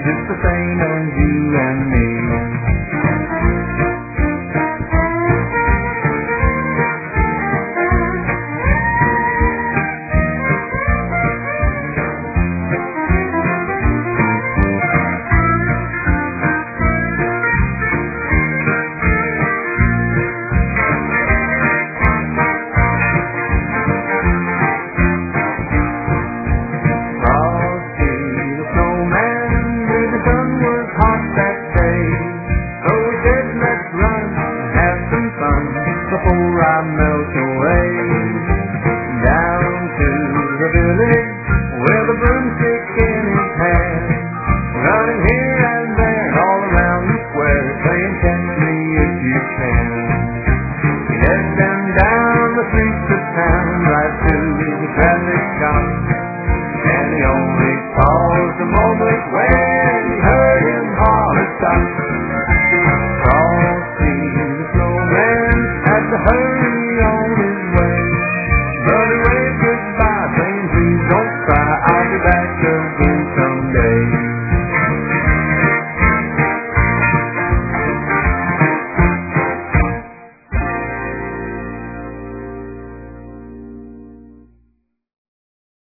just the same as you and me. Before I melt away, down to the village where the broomstick in his hand, running here and there all around the square, saying catch me if you can. He heads them down the streets of town, right to the traffic cop, and he only paused a moment when he heard him holler stop. To hurry on his way, but he waved goodbye, saying please don't cry, I'll be back again someday.